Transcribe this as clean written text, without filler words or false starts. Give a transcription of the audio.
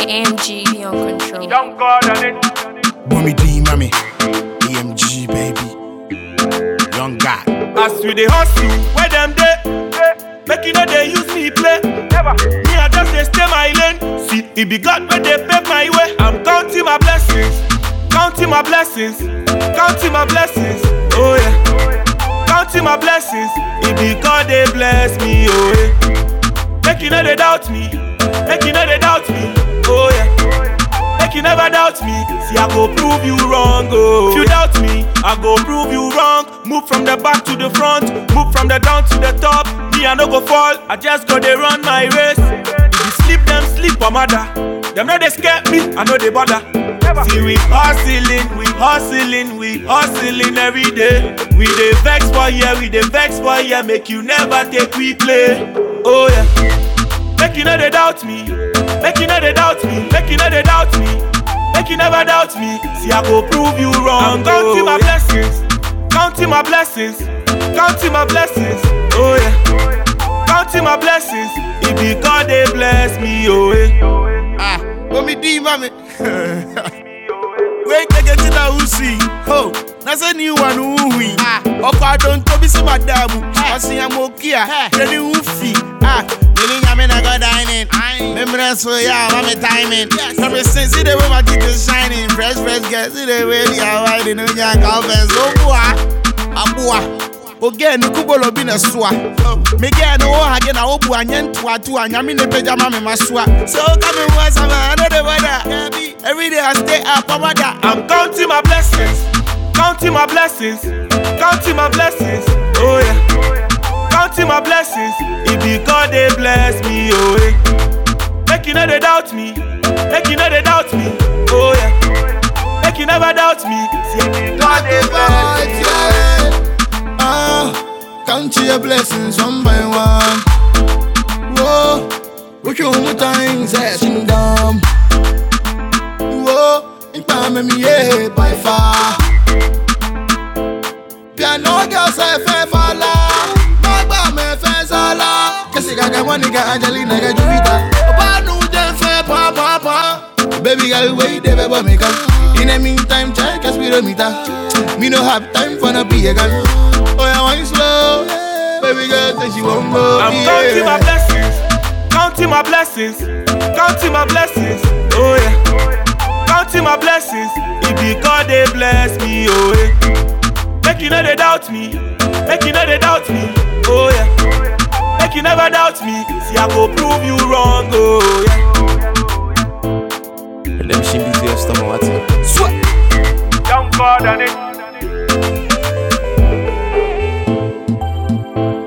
AMG, be on control. Young God on it. Boomy D, mommy. AMG, baby. Young guy. As we dey hustle, where them dey? Make you know they use me play. Never. Me I just dey stay my lane. See, it be God when they pave my way. I'm counting my blessings, counting my blessings, counting my blessings. Oh yeah, counting my blessings. It be God they bless me. Oh yeah. Make you know they doubt me. Make you know they doubt me. Oh yeah. Make you never doubt me. See, I go prove you wrong. Oh, if you doubt me, I go prove you wrong. Move from the back to the front, move from the down to the top. Me, I no go fall. I just go they run my race. If you sleep, them sleep, mother. Them know they scare me. I know they bother. See, we hustling every day. We dey vex for here, we dey vex for here. Make you never take we play. Oh yeah. Make you know they doubt me. Make you know they doubt me. Make you know they doubt me. Make you never doubt me. See, I go prove you wrong. I'm counting my blessings, counting my blessings, counting my blessings. Oh yeah, counting my blessings. It be God they bless me. Oh yeah. Boomy D, mommy. Wait, take it to the Uzi. Oh, that's a new one. Okay, I don't to be so madam. I see I'm okay. Then you feel. I go dining. Remember so yeah, I'm a timing. Ever since see the way my teeth is shining, fresh girls see the way they are riding on your confess. Oh boy, again, Kubolo bin a swa. Me get no again. I hope I get to and I'm in the pajama me my swat. So come and watch another weather. Every day I stay up, I'm counting my blessings, counting my blessings, counting my blessings. Oh yeah, counting my blessings. It be God they bless me. Oh yeah. Make you know they doubt me. Make you know they doubt me. Oh yeah. Make you never doubt me. See, God they bless me. Count your blessings one by one. Whoa, look at my things sitting down. Whoa, in time me yeah by far. Piano girls I fair falla. My bar me fair sala. Kasi gaga money ga Angelina ga Juvita. Oba no dem fair pa. Baby girl wait there baby me come. In the meantime check a speedometer. Me no have time for no be again. Oh yeah, wine slow. Baby girl say she won't go. I'm counting my blessings, counting my blessings, counting my blessings. Oh yeah, counting my blessings. It be God they bless me. Oh yeah. Make you know they doubt me. Make you know they doubt me. Oh yeah. Make you never doubt me. See, I go prove you wrong. Oh yeah. Let me be to your stomach, what's it? Sweat. Young God on it.